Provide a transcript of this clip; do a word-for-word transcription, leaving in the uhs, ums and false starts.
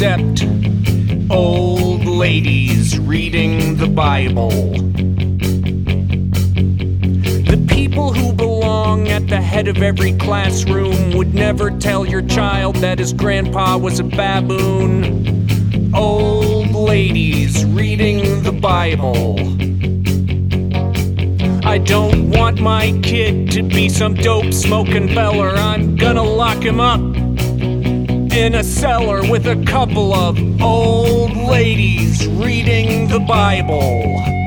except old ladies reading the Bible. The people who belong at the head of every classroom would never tell your child that his grandpa was a baboon. Old ladies reading the Bible. I don't want my kid to be some dope smoking feller. I'm gonna lock him up in a cellar with a couple of old ladies reading the Bible.